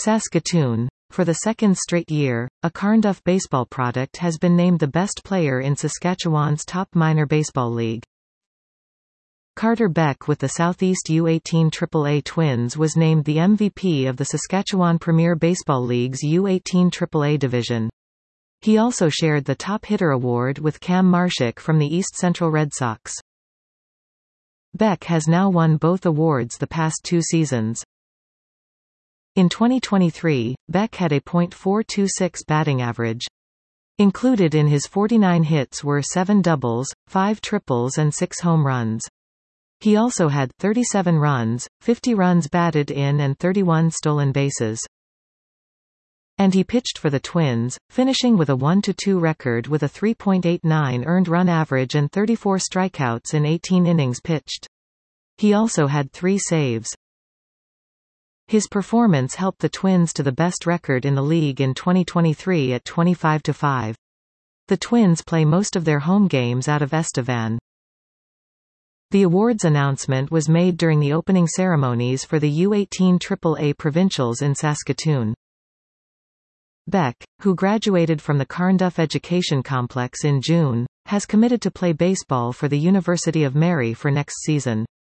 Saskatoon. For the second straight year, a Carnduff baseball product has been named the best player in Saskatchewan's top minor baseball league. Carter Beck with the Southeast U18 AAA Twins was named the MVP of the Saskatchewan Premier Baseball League's U18 AAA division. He also shared the Top Hitter award with Cam Marshak from the East Central Red Sox. Beck has now won both awards the past 2 seasons. In 2023, Beck had a .426 batting average. Included in his 49 hits were 7 doubles, 5 triples and 6 home runs. He also had 37 runs, 50 runs batted in and 31 stolen bases. And he pitched for the Twins, finishing with a 1-2 record with a 3.89 earned run average and 34 strikeouts in 18 innings pitched. He also had 3 saves. His performance helped the Twins to the best record in the league in 2023 at 25-5. The Twins play most of their home games out of Estevan. The awards announcement was made during the opening ceremonies for the U18 AAA Provincials in Saskatoon. Beck, who graduated from the Carnduff Education Complex in June, has committed to play baseball for the University of Mary for next season.